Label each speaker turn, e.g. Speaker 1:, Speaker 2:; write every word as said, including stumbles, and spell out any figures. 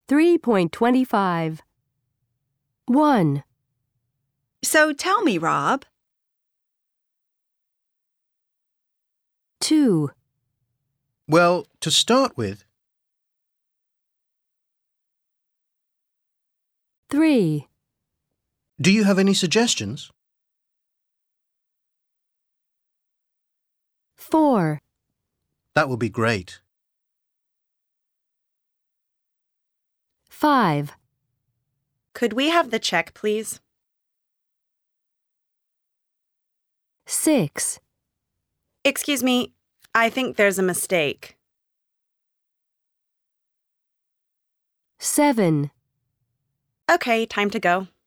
Speaker 1: three point two five. one.
Speaker 2: So tell me, Rob.
Speaker 1: two.
Speaker 3: Well, to start with,
Speaker 1: three.
Speaker 3: do you have any suggestions?
Speaker 1: four.
Speaker 3: That would be great.
Speaker 1: five.
Speaker 2: Could we have the check, please?
Speaker 1: six.
Speaker 2: Excuse me, I think there's a mistake.
Speaker 1: seven.
Speaker 2: Okay, time to go.